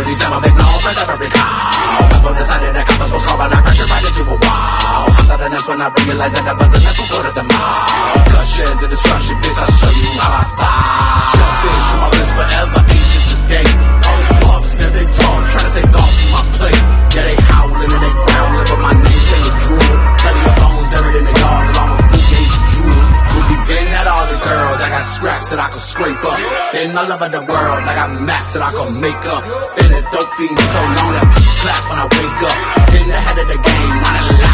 these never make no friends ever recall. Couple decided that couples was called, but I crashed right into a wall. Hopped out the nest when I realized that I wasn't meant to go to the mall. Cushion to destruction, bitch, I'll show you how I buy. Shellfish on my wrist forever, ain't just a day. All these pumps, then they toss, trying to take off from my plate. Yeah, they howling and they growling, but my name staying drool. Plenty of bones buried in the yard, along with fruit gates and jewels. Ruby Ben had all the girls, I got scraps that I could scrape up. In my love of the world, I got maps that I could make up. Been a dope fiend so long that people clap when I wake up. In the head of the game, running